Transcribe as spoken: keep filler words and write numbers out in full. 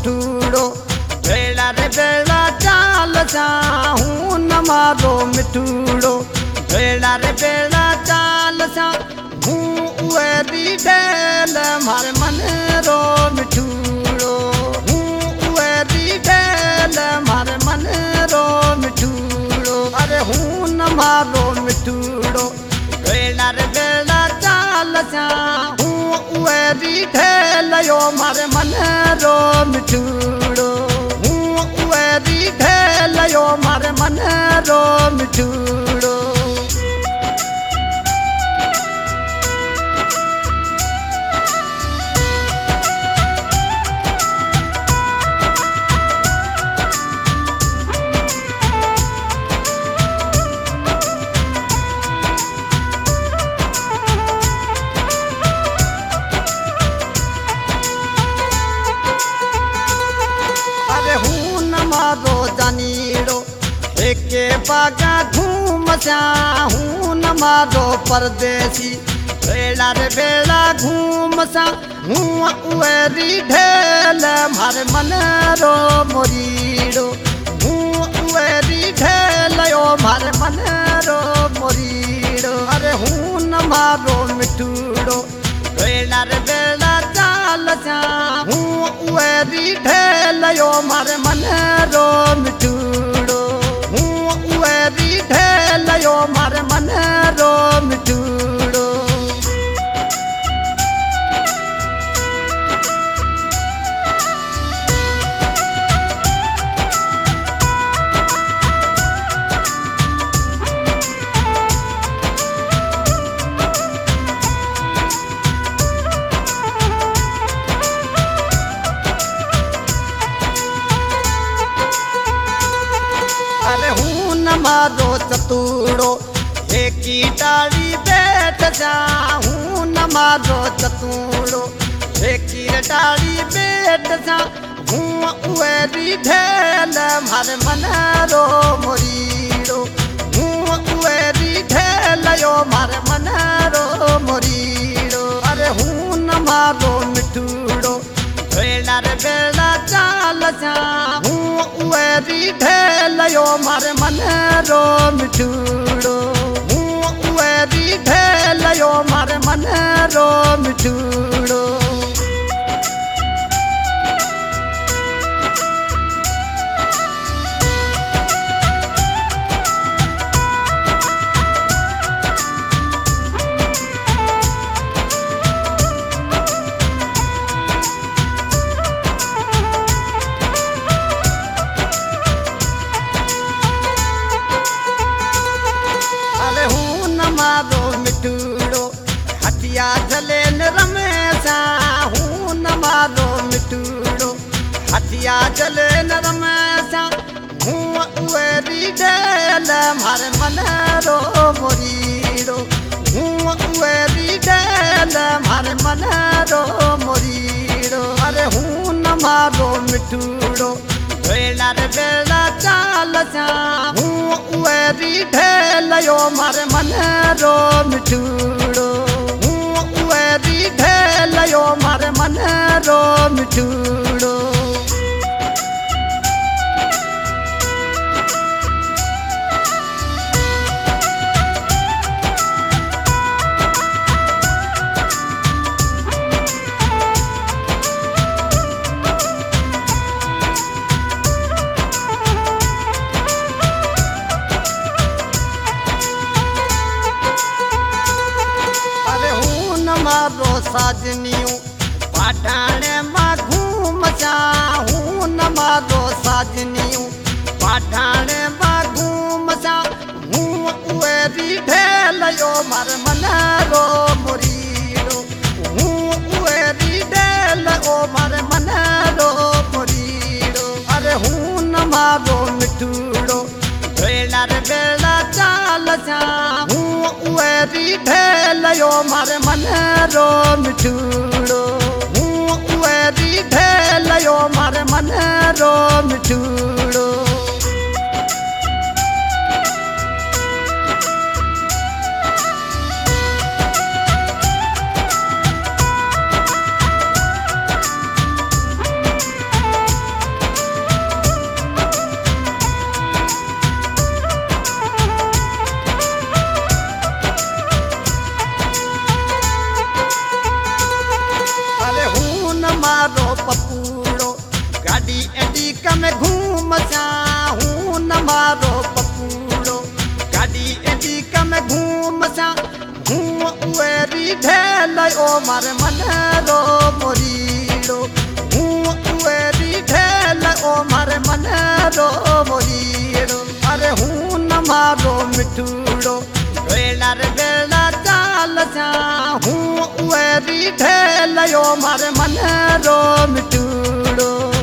मिठूड़ो बेड़ा रे बेड़ा चाल सा हूँ न मारो मिठूड़ो बेड़ा रे बेड़ा चाल सा हूँ उएरी ढेल मारे मन रो मिठूड़ो हूँ उएरी ढेल मारे मन रो मिठूड़ो अरे हूँ न मारो मिठूड़ो बेड़ा रे बेड़ा चाल सा हूँ उएरी ढेल यो मारे मन रो मिठूड़ो हूँ उएरी ढेल यो मारे मन रो मिठूड़ो मारो जानीड़ो एके बागा घूम जा हूँ न मारो परदेसी बेड़ा रे बेड़ा घूम सा हूँ उएरी ढेल मारे मन रो मोरीड़ो हूँ उएरी ढेल यो मारे मन रो मोरीड़ो अरे हूँ न मारो मिठूड़ो बेड़ा रे बेड़ा चाल सा हूँ उएरी ढेल यो मारे मन रो मिठूड़ो हूँ उएरी ढेल यो मारे मन रो मिठूड़ो अरे हूँ न मारो चतुड़ो एक डाली बैठ जा हूँ न मारो चतुड़ो एक डाली बैठ जा हूँ उएरी ढेल मारे मन रो मोरीड़ो हूँ उएरी ढेल यो मारे मन रो मोरीड़ो अरे हूँ न मारो मिठूड़ो बेड़ा रे बेड़ा चाल जा हूँ उएरी ढेल यो मारे मन रो मिठूड़ो हूँ उएरी ढेल यो मारे मन रो मिठूड़ो मारो मिठूड़ो हटिया जले न रमेशा हूँ न मारो मिठूड़ो हटिया जले न रमेशा हूँ उएरी ढेल मारे मन रो मोरीड़ो हूँ उएरी ढेल मारे मन रो मोरीड़ो अरे हूँ न मारो मिठूड़ो बेड़ा रे बेड़ा चाल सा हूँ उएरी ढेल यो मारे मन रो मिठूड़ो हूँ उएरी ढेल यो मारे मन रो मिठूड़ो मारो साजनियों पाठाने माँ घूम जा हूँ न मारो साजनियों पाठाने माँ घूम जा हूँ उएरी ढेल यो मारे मन रो मोरीड़ो हूँ उएरी ढेल ओ मारे मन रो मोरीड़ो अरे हूँ न मारो मिठूड़ो बेड़ा रे बेड़ा चाल जा हूँ उएरी ढेल यो मारे मन रो मिठूड़ो हूँ उएरी ढेल यो मारे मन रो मिठूड़ो मारो पपूड़ो गाड़ी एडी कम घूम सा हूँ उएरी ढेल ओ मारे मनरो मोरीड़ो हूँ उएरी ढेल ओ मारे मनरो मोरीड़ो अरे हूँ न मारो मिठूड़ो वेला रे वेला चाल सा हूँ उएरी ढेल ओ मारे मनरो मिठूड़ो